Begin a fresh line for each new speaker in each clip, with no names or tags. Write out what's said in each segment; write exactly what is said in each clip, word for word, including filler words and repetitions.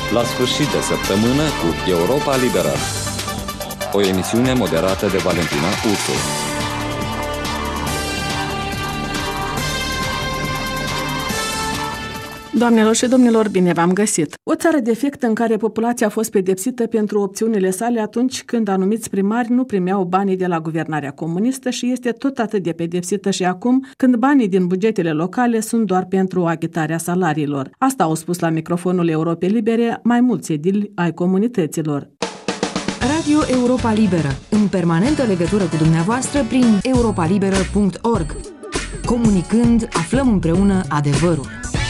La sfârșit de săptămână cu Europa Liberă. O emisiune moderată de Valentina Ursu.
Doamnelor și domnilor, bine v-am găsit! O țară defectă în care populația a fost pedepsită pentru opțiunile sale atunci când anumiți primari nu primeau banii de la guvernarea comunistă și este tot atât de pedepsită și acum când banii din bugetele locale sunt doar pentru agitarea salariilor. Asta au spus la microfonul Europei Libere mai mulți edili ai comunităților.
Radio Europa Liberă, în permanentă legătură cu dumneavoastră prin europa liberă punct org. Comunicând, aflăm împreună adevărul.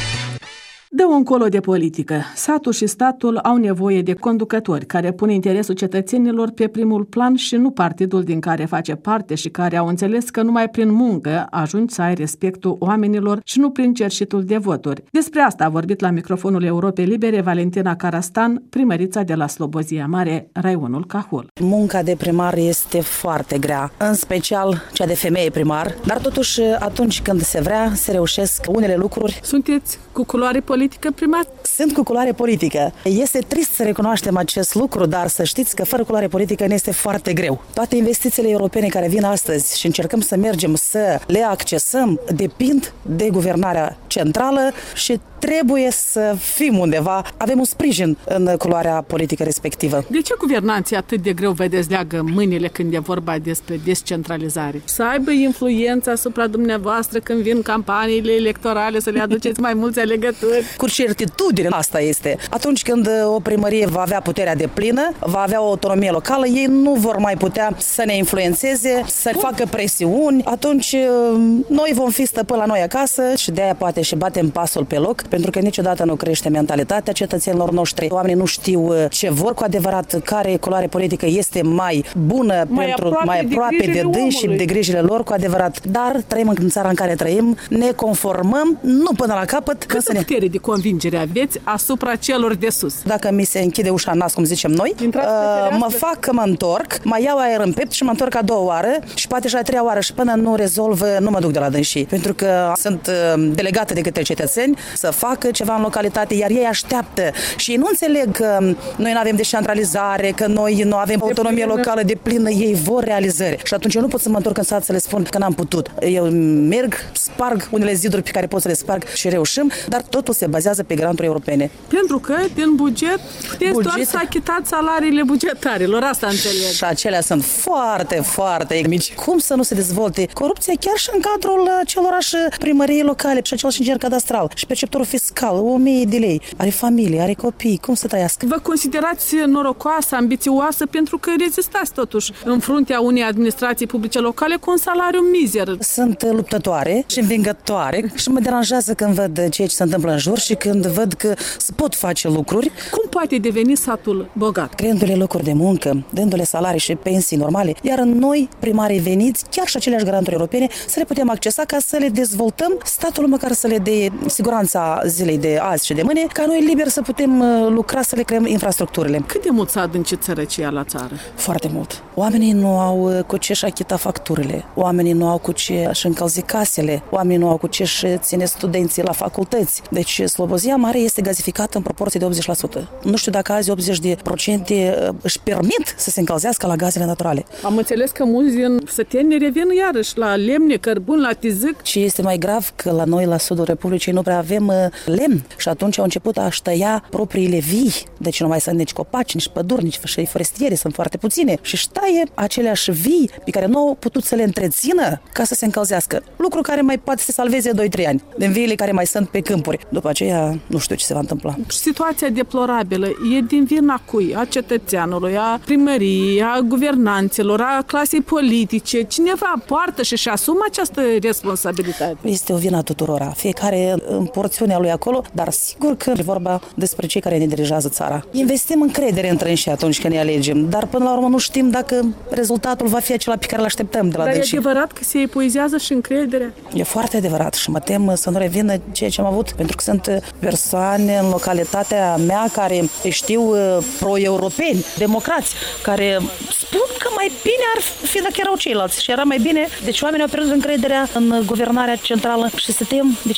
Dă-o încolo de politică. Satul și statul au nevoie de conducători care pun interesul cetățenilor pe primul plan și nu partidul din care face parte și care au înțeles că numai prin muncă ajungi să ai respectul oamenilor și nu prin cerșitul de voturi. Despre asta a vorbit la microfonul Europei Libere Valentina Carastan, primărița de la Slobozia Mare, raionul Cahul.
Munca de primar este foarte grea, în special cea de femeie primar, dar totuși atunci când se vrea, se reușesc unele lucruri.
Sunteți cu culoare politică primar?
Sunt cu culoare politică. Este trist să recunoaștem acest lucru, dar să știți că fără culoare politică ne este foarte greu. Toate investițiile europene care vin astăzi și încercăm să mergem să le accesăm depind de guvernarea centrală și trebuie să fim undeva, avem un sprijin în culoarea politică respectivă.
De ce guvernanții atât de greu vă dezleagă mâinile când e vorba despre descentralizare? Să aibă influența asupra dumneavoastră când vin campaniile electorale, să le aduceți mai mulți alegători?
Cu certitudine asta este. Atunci când o primărie va avea puterea de plină, va avea o autonomie locală, ei nu vor mai putea să ne influențeze, să facă presiuni, atunci noi vom fi stăpâni la noi acasă și de aia poate și batem pasul pe loc, pentru că niciodată nu crește mentalitatea cetățenilor noștri. Oamenii nu știu ce vor cu adevărat, care culoare politică este mai bună,
mai
pentru
aproape
mai aproape de, de dâns și de grijile lor cu adevărat. Dar trăim în țara în care trăim, ne conformăm, nu până la capăt.
Câtă putere de convingere aveți asupra celor de sus?
Dacă mi se închide ușa în nas, cum zicem noi, uh, mă fac că mă întorc, mai iau aer în piept și mă întorc a doua oară și poate și a treia oară și până nu rezolv, nu mă duc de la dânsii. Pentru că sunt uh, delegată de către cetățeni să facă ceva în localitate, iar ei așteaptă și ei nu înțeleg că noi nu avem descentralizare, că noi nu avem autonomie locală de plină, ei vor realizări. Și atunci eu nu pot să mă întorc în sat să le spun că n-am putut. Eu merg, sparg unele ziduri pe care pot să le sparg și reușim, dar totul se bazează pe granturi europene.
Pentru că din buget puteți buget... doar să achitați salariile bugetarilor, asta înțeleg.
Și acelea sunt foarte, foarte mici. Cum să nu se dezvolte corupția chiar și în cadrul celorași primăriei locale și același inginer cadastral și perceptorul fiscal, o mie de lei, are familie, are copii, cum să trăiască?
Vă considerați norocoasă, ambițioasă pentru că rezistați totuși în fruntea unei administrații publice locale cu un salariu mizer.
Sunt luptătoare și învingătoare și mă deranjează când văd ceea ce se întâmplă în jur și când văd că se pot face lucruri.
Cum poate deveni satul bogat?
Creându-le locuri de muncă, dându-le salarii și pensii normale, iar în noi, primarii veniți, chiar și aceleași granturi europene, să le putem accesa ca să le dezvoltăm, statul măcar să le dea siguranța zilei de azi și de mâine, ca noi liber să putem lucra, să le creăm infrastructurile.
Cât de mult s-a adâncit sărăcia la țară?
Foarte mult. Oamenii nu au cu ce-și achita facturile, oamenii nu au cu ce-și încălzi casele, oamenii nu au cu ce-și ține studenții la facultăți. Deci Slobozia Mare este gazificată în proporție de optzeci la sută. Nu știu dacă azi optzeci la sută își permit să se încălzească la gazele naturale.
Am înțeles că mulți din săteni revin iarăși la lemne, cărbun, la tizic.
Ce este mai grav că la noi, la sudul Republicii, nu prea avem lemn și atunci au început a-și tăia propriile vii. Deci nu mai sunt nici copaci, nici păduri, nici fășei forestiere, sunt foarte puține. Și își taie aceleași vii pe care nu au putut să le întrețină ca să se încălzească. Lucru care mai poate să salveze doi trei ani din viile care mai sunt pe câmpuri. După aceea, nu știu ce se va întâmpla.
Situația deplorabilă e din vina cui? A cetățeanului, a primăriei, a guvernanților, a clasei politice. Cineva poartă și-și asumă această responsabilitate?
Este o vină tuturora. Fiecare în porțiunea lui acolo, dar sigur că e vorba despre cei care ne dirigează țara. Investim încredere între înși atunci când ne alegem, dar până la urmă nu știm dacă rezultatul va fi acela pe care îl așteptăm de la
Dar
dânsii.
e adevărat că se epuizează și încrederea?
E foarte adevărat și mă tem să nu revină ceea ce am avut, pentru că sunt persoane în localitatea mea care știu pro-europeni, democrați, care spun că mai bine ar fi dacă erau ceilalți și era mai bine. Deci oamenii au pierdut încrederea în guvernarea centrală și se tem de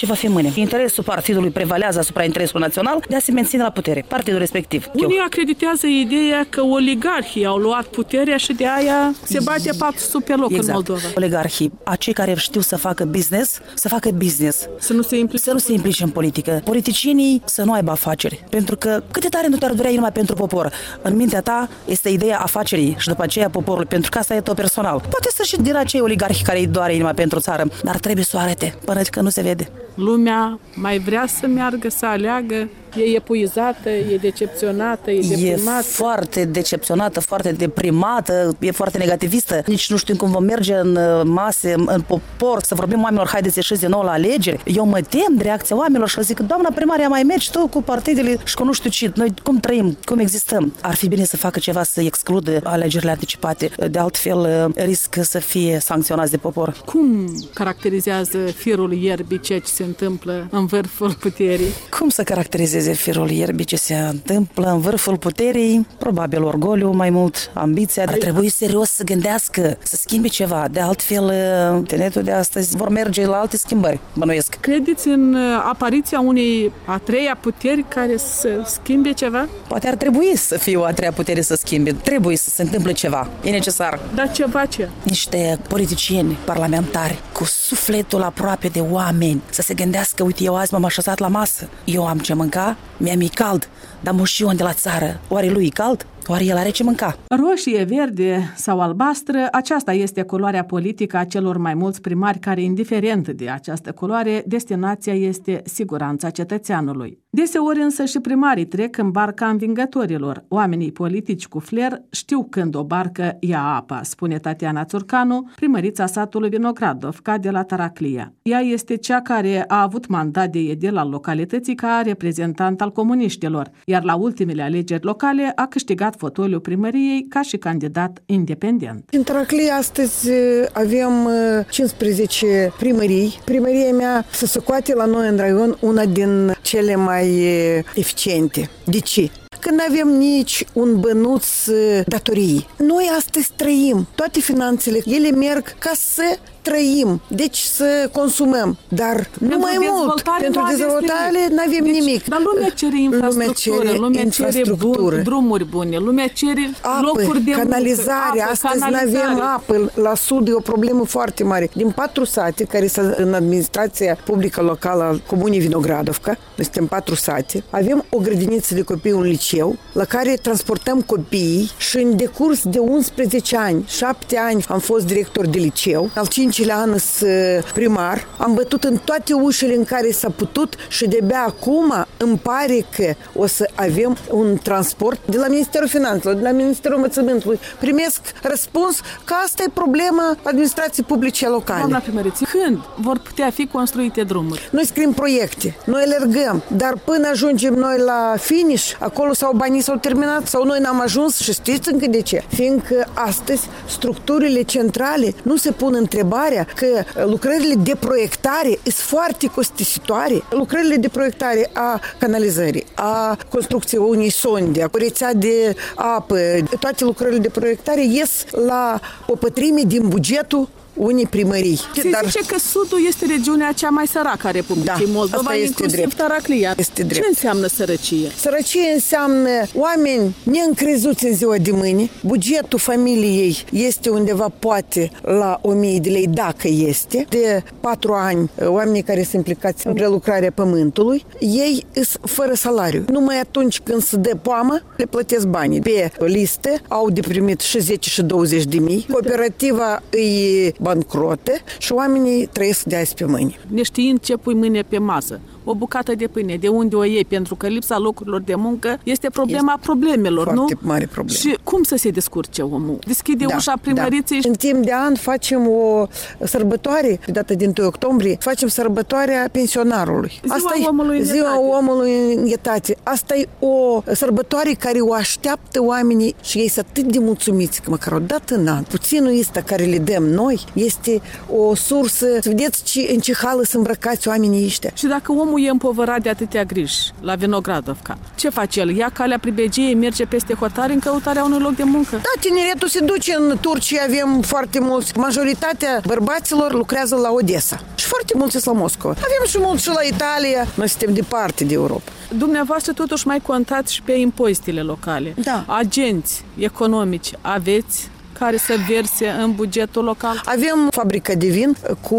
ce va fi mâine. Interesul partidului prevalează asupra interesului național de a se menține la putere, partidul respectiv.
Unii acreditează ideea că oligarhii au luat puterea și de aia se bate patru sub pe loc exact. În Moldova.
Oligarhii, acei care știu să facă business, să facă business.
Să nu se implice,
să nu se implice în politică. Politicienii să nu aibă afaceri, pentru că cât de tare nu te-ar durea numai pentru popor. În mintea ta este ideea afacerii și după aceea poporul, pentru că asta e tău personal. Poate să și din acei oligarhi care îi doare inima pentru țară, dar trebuie să o arate, până că nu se vede.
Lumea mai vrea să meargă, să aleagă, e epuizată, e decepționată, e deprimată.
E foarte decepționată, foarte deprimată, e foarte negativistă. Nici nu știu cum vom merge în mase, în popor, să vorbim oamenilor, haideți să ieșiți din nou la alegeri. Eu mă tem de reacția oamenilor și zic, doamna primaria, mai mergi tu cu partidele și cu nu știu ce. Noi cum trăim, cum existăm? Ar fi bine să facă ceva să excludă alegerile anticipate. De altfel, riscă să fie sancționați de popor.
Cum caracterizează firul ierbii ceea ce se întâmplă în vârful puterii?
Cum să caracterizeze firul ierbii ce se întâmplă în vârful puterii? Probabil orgoliu, mai mult ambiția. Ar trebui serios să gândească, să schimbe ceva. De altfel, tineretul de astăzi vor merge la alte schimbări, bănuiesc.
Credeți în apariția unei a treia puteri care să schimbe ceva?
Poate ar trebui să fie o a treia putere să schimbe. Trebuie să se întâmple ceva. E necesar.
Dar ceva ce?
Niște politicieni parlamentari cu sufletul aproape de oameni să se gândească, uite, eu azi m-am așezat la masă, eu am ce mânca, mi-am e cald, dar moșion de la țară, oare lui e cald? Oare el are ce mânca?
Roșie, verde sau albastră, aceasta este culoarea politică a celor mai mulți primari care, indiferent de această culoare, destinația este siguranța cetățeanului. Deseori însă și primarii trec în barca învingătorilor. Oamenii politici cu flair știu când o barcă ia apa, spune Tatiana Țurcanu, primărița satului Vinogradovca de la Taraclia. Ea este cea care a avut mandat de edil al localității ca reprezentant al comuniștilor, iar la ultimele alegeri locale a câștigat fotoliul primăriei ca și candidat independent.
În Taraclia astăzi avem cincisprezece primării. Primăria mea se socoate la noi în raion una din cele mai eficiente. De ce? Că nu avem nici un bănuț datorii. Noi astăzi trăim. Toate finanțele, ele merg ca să trăim, deci să consumăm, dar pentru nu mai mult. Pentru dezvoltare nu avem deci, nimic.
Dar lumea cere infrastructură, lumea cere, lumea
infrastructură.
cere drumuri bune, lumea cere
apă,
locuri de
canalizare.
Apă,
astăzi
canalizare.
Nu avem apă. La sud e o problemă foarte mare. Din patru sate care sunt în administrația publică locală a Comunei Vinogradovca, noi suntem patru sate, avem o grădiniță de copii, un liceu, la care transportăm copiii și în decurs de unsprezece ani, șapte ani am fost director de liceu, al cincilea an primar, am bătut în toate ușile în care s-a putut și de-abia acum îmi pare că o să avem un transport de la Ministerul Finanțelor, de la Ministerul Învățământului. Primesc răspuns că asta e problema administrației publice locale.
Doamna primăriță, când vor putea fi construite drumuri?
Noi scriem proiecte, noi alergăm, dar până ajungem noi la finish, acolo sau banii s-au terminat sau noi n-am ajuns și știți încă de ce? Fiindcă astăzi structurile centrale nu se pun întrebarea că lucrările de proiectare sunt foarte costisitoare. Lucrările de proiectare a canalizării, a construcției unei sonde, a rețea de apă, toate lucrările de proiectare ies la o pătrime din bugetul unii primării.
Se Dar... zice că sudul este regiunea cea mai săracă a Republicii da, Moldova, inclusiv Taraclia.
Este drept.
Ce înseamnă sărăcie?
Sărăcie înseamnă oameni neîncrezuți în ziua de mâine. Bugetul familiei este undeva poate la o mie de lei, dacă este. De patru ani, oamenii care sunt implicați în prelucrarea pământului, ei sunt fără salariu. Numai atunci când se dă poamă, le plătesc banii. Pe listă au de primit și zece și douăzeci de mii. Cooperativa îi bancrote și oamenii trăiesc de azi pe mâine.
Neștiind ce pui mâine pe masă, o bucată de pâine, de unde o iei, pentru că lipsa locurilor de muncă este problema este problemelor,
foarte
nu?
Foarte mare problemă.
Și cum să se descurce omul? Deschide da, ușa primăriței?
Da. În timp de an facem o sărbătoare, pe data din întâi octombrie, facem sărbătoarea pensionarului.
Ziua
Asta
omului în
ziua
etate.
omului în etate. Asta e o sărbătoare care o așteaptă oamenii și ei sunt atât de mulțumiți că măcar o dată în an. Puținul ăsta care le dăm noi este o sursă. Să vedeți ce, în ce hală sunt îmbrăcați oamenii ăștia.
Și dacă omul omul e împovărat de atâtea griji la Vinogradovca. Ce face el? Ia calea pribegiei, merge peste hotare în căutarea unui loc de muncă?
Da, tineretul se duce în Turcia, avem foarte mulți. Majoritatea bărbaților lucrează la Odessa și foarte mulți la Moscova. Avem și mulți și la Italia. Noi suntem departe de Europa.
Dumneavoastră totuși mai contați și pe impozitele locale.
Da.
Agenți economici aveți care să verse în bugetul local?
Avem fabrica de vin cu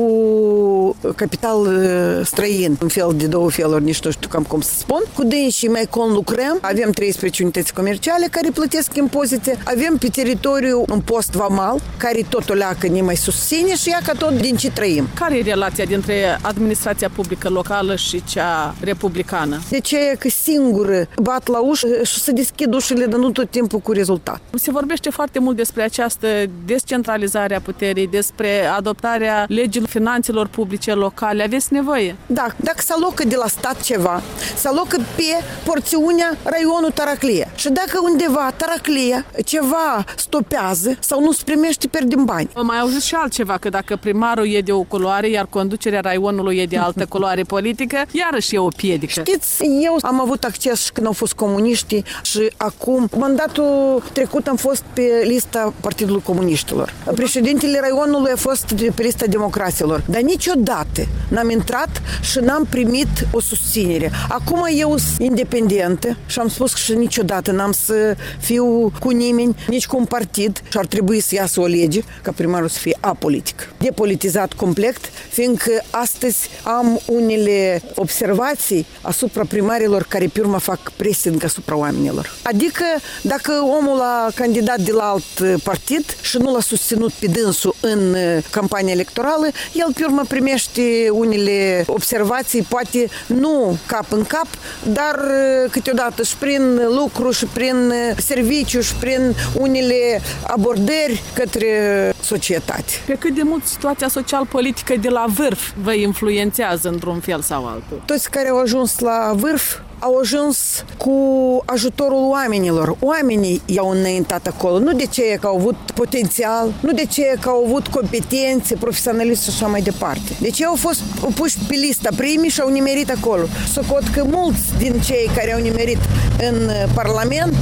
capital străin, în fel de două feluri, nici nu știu cam cum să spun. Cu dânsii mai conlucrăm. Avem treisprezece unități comerciale care plătesc impozite. Avem pe teritoriu un post vamal care totul leacă ne mai susține și ia ca tot din ce trăim.
Care e relația dintre administrația publică locală și cea republicană?
De ce că singură bat la ușă și se deschid ușile, dar nu tot timpul cu rezultat.
Se vorbește foarte mult despre această descentralizare a puterii, despre adoptarea legilor finanțelor publice locale. Aveți nevoie?
Da, dacă se alocă de la stat ceva, se alocă pe porțiunea raionul Taraclia. Și dacă undeva Taraclia ceva stopează sau nu se primește, pierdem bani.
Mai auziți și altceva, că dacă primarul e de o culoare, iar conducerea raionului e de altă culoare politică, iarăși e o piedică.
Știți, eu am avut acces și când au fost comuniștii și acum, mandatul trecut am fost pe lista Partidului Comuniștilor. Președintele raionului a fost pe lista democraților. Dar niciodată n-am intrat și n-am primit o susținere. Acum eu sunt independentă și am spus că niciodată n-am să fiu cu nimeni, nici cu un partid și ar trebui să iasă o lege ca primarul să fie apolitic. Depolitizat complet, fiindcă astăzi am unele observații asupra primarilor care pe urmă fac pressing asupra oamenilor. Adică dacă omul a candidat de la alt partid și nu l-a susținut pe dânsul în campania electorală, el pe urmă primește unele observații, poate nu cap în cap, dar câteodată și prin lucru și prin serviciu și prin unele abordări către societate.
Pe cât de mult situația social-politică de la vârf vă influențează într-un fel sau altul?
Toți care au ajuns la vârf au ajuns cu ajutorul oamenilor. Oamenii i-au înaintat acolo. Nu de ce că au avut potențial, nu de ce că au avut competențe, profesionalism și așa mai departe. Deci ei au fost puși pe lista primii și au nimerit acolo. Socot că mulți din cei care au nimerit în Parlament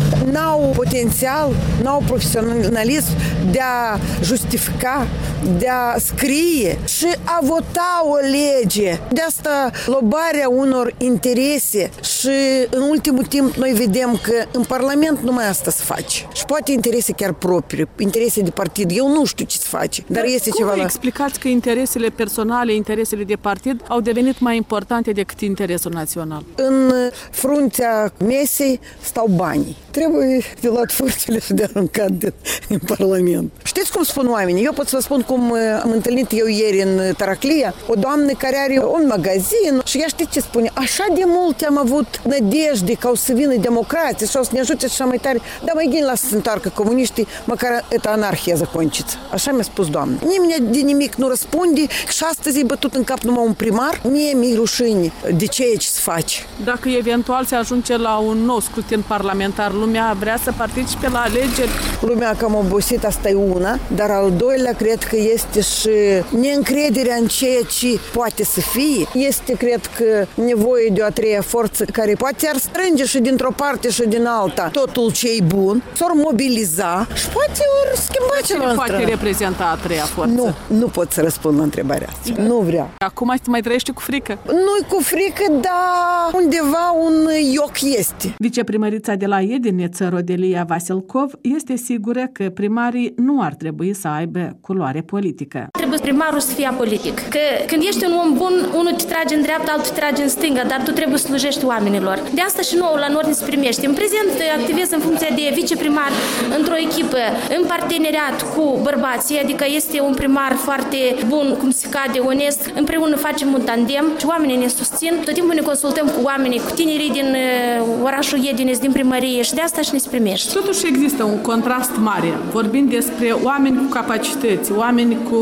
n-au potențial, n-au profesionalism de a justifica, de a scrie și a vota o lege. De asta lobarea unor interese și în ultimul timp noi vedem că în Parlament numai asta se face. Și poate interese chiar proprii, interese de partid. Eu nu știu ce se face, dar, dar este
cum
ceva la...
explicați că interesele personale, interesele de partid au devenit mai importante decât interesul național?
În fruntea mesei stau banii. Trebuie de luat furcile și de aruncat din, în Parlament. Știți cum spun oamenii? Eu pot să vă spun cum am întâlnit eu ieri în Taraclia o doamnă care are un magazin și ea știți ce spune? Așa de mult am avut nădejde că o să vină democrație și o să ne ajute și așa mai tare. Dar mai gândi la să se întoarcă comuniștii, măcar eta anarhia закончится. Așa mi-a spus doamna. Nimeni de nimic nu răspunde și astăzi e bătut în cap numai un primar. Mie mi-e rușine de ceea ce se face.
Dacă eventual se ajunge la un nou scrutin parlamentar, lumea vrea să participe la alegeri?
Lumea cam obosit, asta e una, dar al doilea cred că este și neîncrederea în ceea ce poate să fie. Este, cred că, nevoie de o a treia forță care poate ar strânge și dintr-o parte și din alta totul ce e bun, s-or mobiliza și poate ori schimba ceva.
Cine poate reprezenta a treia forță?
Nu, nu pot să răspund la întrebarea asta. Da. Nu vreau.
Acum mai trăiești cu frică?
Nu-i cu frică, dar undeva un ioc este.
Viceprimărița de la Iedineță, Rodelia Vasilcov, este sigură că primarii nu ar trebui să aibă culoare politică.
Trebuie primarul să fie apolitic. Că când ești un om bun, unul te trage în dreapta, altul te trage în stânga, dar tu trebuie să slujești oamenilor. De asta și nouă la Nord ne se primește. În prezent activez în funcție de viceprimar într-o echipă în parteneriat cu bărbații, adică este un primar foarte bun, cum se cade, onest. Împreună facem un tandem și oamenii ne susțin. Tot timpul ne consultăm cu oamenii, cu tinerii din orașul Iedinez, din primărie și de asta și ne se primește.
Totuși există un contrast mare, vorbind despre oameni cu capacități, oameni cu caracter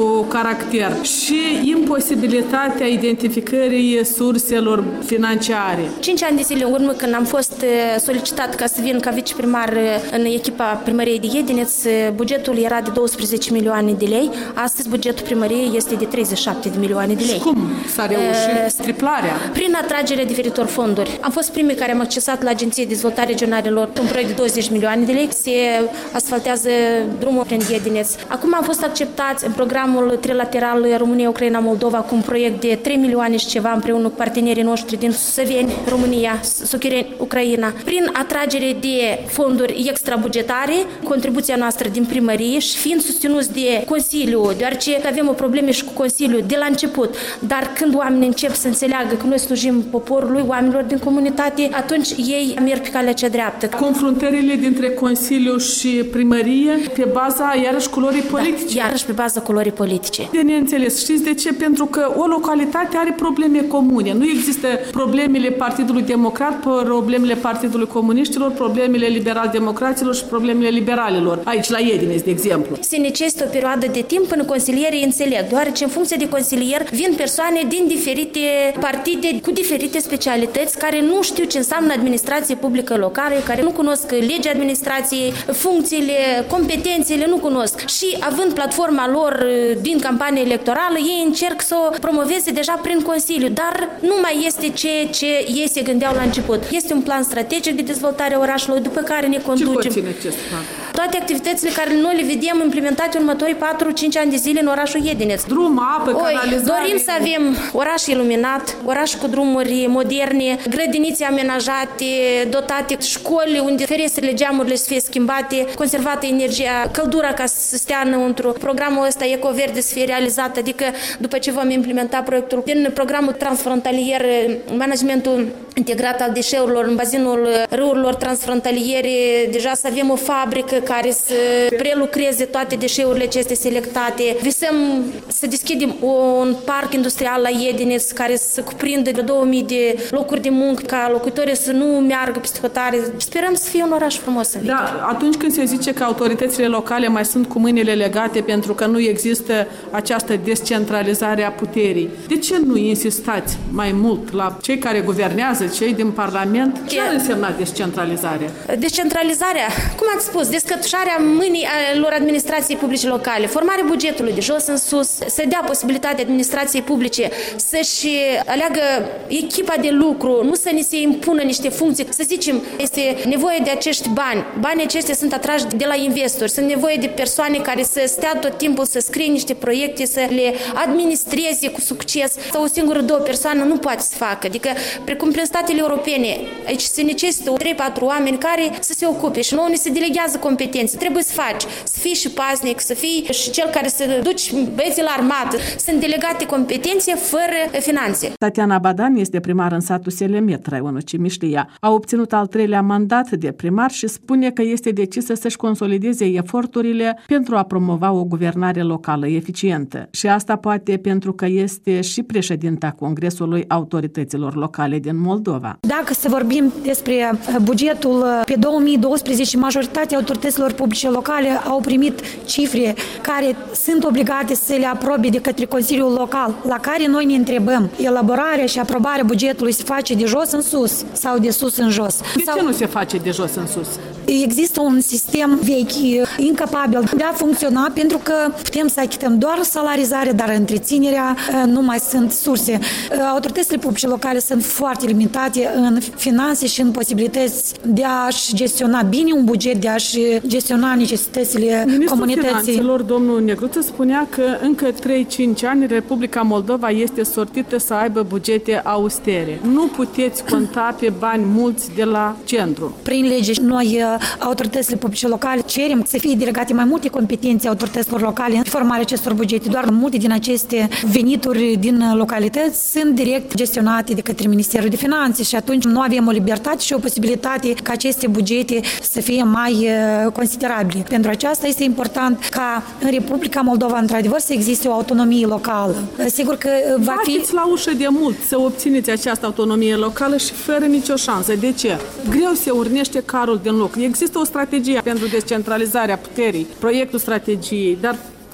caracter și imposibilitatea identificării surselor financiare.
Cinci ani de zile în urmă, când am fost solicitat ca să vin ca viceprimar în echipa primăriei de Iedineț, bugetul era de douăsprezece milioane de lei. Astăzi bugetul primăriei este de treizeci și șapte de milioane de lei.
Și cum s-a reușit uh, triplarea?
Prin atragerea diferitor fonduri. Am fost primii care am accesat la Agenția de Dezvoltare Regionalelor un proiect de douăzeci milioane de lei. Se asfaltează drumul prin Iedineț. Acum am fost acceptați în programul trilateral România, Ucraina, Moldova cu un proiect de trei milioane și ceva împreună cu partenerii noștri din Săveni, România, Suchireni, Ucraina. Prin atragere de fonduri extrabugetare, contribuția noastră din primărie și fiind susținuți de Consiliu, deoarece avem o probleme și cu Consiliul de la început, dar când oamenii încep să înțeleagă că noi slujim poporului, oamenilor din comunitate, atunci ei merg pe calea cea dreaptă.
Confruntările dintre Consiliu și primărie pe baza iarăși culorii politice.
Da, iarăși pe baza culorii politice.
De neînțeles. Știți de ce? Pentru că o localitate are probleme comune. Nu există problemele Partidului Democrat, problemele Partidului Comuniștilor, problemele liberal-democraților și problemele liberalilor. Aici, la Iedineț, de exemplu.
Se necesită o perioadă de timp până consilierii înțeleg, deoarece în funcție de consilier vin persoane din diferite partide cu diferite specialități care nu știu ce înseamnă administrație publică locală, care nu cunosc legea administrației, funcțiile, competențele, nu cunosc. Și având platforma lor din campanie electorală, ei încerc să o promoveze deja prin Consiliu, dar nu mai este ceea ce ei se gândeau la început. Este un plan strategic de dezvoltare a orașului după care ne conducem.
Ce conține acest plan?
Toate activitățile care noi le vedem implementate în următorii patru cinci ani de zile în orașul Iedineț.
Drum, apă,
Oi,
canalizare.
Dorim să avem oraș iluminat, oraș cu drumuri moderne, grădinițe amenajate, dotate, școli unde ferestrele, geamurile să fie schimbate, conservată energia, căldura ca să stea înăuntru. Programul ăsta Ecoverde să fie realizat, adică după ce vom implementa proiectul din programul transfrontalier, managementul integrat al deșeurilor în bazinul râurilor transfrontaliere, deja să avem o fabrică care să prelucreze toate deșeurile acestea selectate. Visăm să deschidem un parc industrial la Iedineț care să cuprindă de două mii de locuri de muncă, ca locuitorii să nu meargă peste hotare. Sperăm să fie un oraș frumos în viitor.
Da, atunci când se zice că autoritățile locale mai sunt cu mâinile legate pentru că nu există această descentralizare a puterii, de ce nu insistați mai mult la cei care guvernează, cei din Parlament? Ce ar însemna descentralizarea?
Descentralizarea, cum ați spus, descătușarea mâinii lor administrației publice locale, formarea bugetului de jos în sus, să dea posibilitatea administrației publice să-și aleagă echipa de lucru, nu să ni se impună niște funcții. Să zicem, este nevoie de acești bani. Banii aceștia sunt atrași de la investori. Sunt nevoie de persoane care să stea tot timpul să scrie niște proiecte, să le administreze cu succes. Sau o singură, două persoane nu poate să facă. Adică, precum prin statele europene, aici se necesită trei patru oameni care să se ocupe și nouă ne se delegează competențe. Trebuie să faci, să fii și paznic, să fii și cel care să duci băieții la armată. Sunt delegate competențe fără finanțe.
Tatiana Badan este primar în satul Selemet, raionul Cimișlia. A obținut al treilea mandat de primar și spune că este decisă să-și consolideze eforturile pentru a promova o guvernare locală eficientă. Și asta poate pentru că este și președinta Congresului Autorităților Locale din Moldova.
Dacă să vorbim despre bugetul pe două mii douăsprezece, majoritatea autorităților publice locale au primit cifre care sunt obligate să le aprobe de către Consiliul Local, la care noi ne întrebăm, elaborarea și aprobarea bugetului se face de jos în sus sau de sus în jos?
De
sau...
ce nu se face de jos în sus?
Există un sistem vechi, incapabil de a funcționa, pentru că putem să achităm doar salarizare, dar întreținerea nu mai sunt surse. Autoritățile publice locale sunt foarte limitate în finanțe și în posibilități de a-și gestiona bine un buget, de a-și gestiona necesitățile
Ministrul
comunității.
Finanțelor, domnul Negruță, spunea că încă trei cinci ani Republica Moldova este sortită să aibă bugete austere. Nu puteți conta pe bani mulți de la centru.
Prin lege, noi, autoritățile publice locale, cerem să fie delegate mai multe competențe autorităților locale în formarea acestor bugete. Doar multe din aceste venituri din localități sunt direct gestionate de către Ministerul de Finanțe și atunci nu avem o libertate și o posibilitate ca aceste bugete să fie mai considerabile. Pentru aceasta este important ca în Republica Moldova, într-adevăr, să existe o autonomie locală. Sigur că va fi...
Bateți la ușă de mult să obțineți această autonomie locală și fără nicio șansă. De ce? Greu se urnește carul din loc. Există o strategie pentru descentralizarea puterii, proiectul strategiei, dar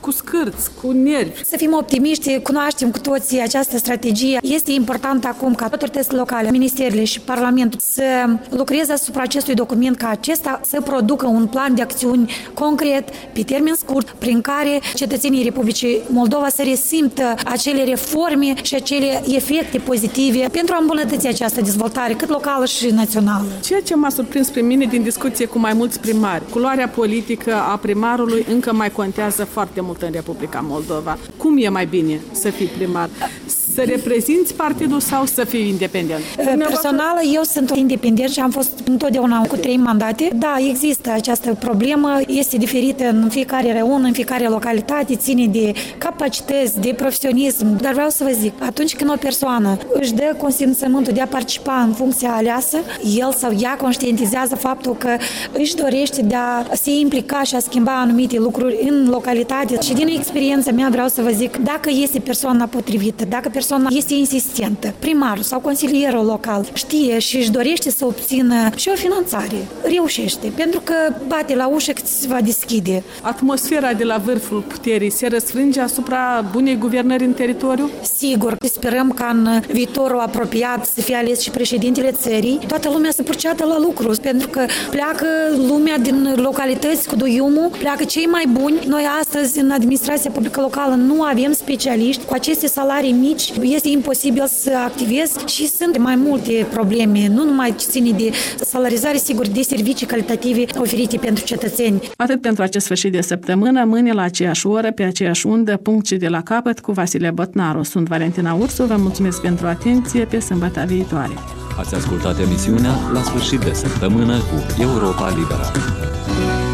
cu scârți, cu nervi.
Să fim optimiști, cunoaștem cu toții această strategie. Este important acum ca autoritățile locale, ministerele și Parlamentul să lucreze asupra acestui document, ca acesta să producă un plan de acțiuni concret, pe termen scurt, prin care cetățenii Republicii Moldova să resimtă acele reforme și acele efecte pozitive pentru a îmbunătăți această dezvoltare, cât locală și națională.
Ceea ce m-a surprins pe mine din discuție cu mai mulți primari, culoarea politică a primarului încă mai contează foarte mult în Republica Moldova. Cum e mai bine să fii primar? Să reprezinți partidul sau să fii independent?
Personal, eu sunt independent și am fost întotdeauna cu trei mandate. Da, există această problemă, este diferită în fiecare reun, în fiecare localitate, ține de capacități, de profesionism. Dar vreau să vă zic, atunci când o persoană își dă consimțământul de a participa în funcția aleasă, el sau ea conștientizează faptul că își dorește de a se implica și a schimba anumite lucruri în localitate. Și din experiența mea vreau să vă zic, dacă este persoana potrivită, dacă persoana este insistentă, primarul sau consilierul local știe și își dorește să obțină și o finanțare, reușește, pentru că bate la ușă că se va deschide.
Atmosfera de la vârful puterii se răsfrânge asupra bunei guvernări în teritoriu?
Sigur, sperăm ca în viitorul apropiat să fie ales și președintele țării, toată lumea să purceată la lucru, pentru că pleacă lumea din localități cu duiumul, pleacă cei mai buni. Noi astăzi în administrația publică locală nu avem specialiști, cu aceste salarii mici este imposibil să activezi și sunt mai multe probleme, nu numai ce ține de salarizare, sigur, de servicii calitative oferite pentru cetățeni.
Atât pentru acest sfârșit de săptămână, mâine la aceeași oră, pe aceeași undă, punct și de la capăt cu Vasile Botnaru. Sunt Valentina Ursu, vă mulțumesc pentru atenție, pe sâmbătă viitoare.
Ați ascultat emisiunea La sfârșit de săptămână cu Europa Liberă.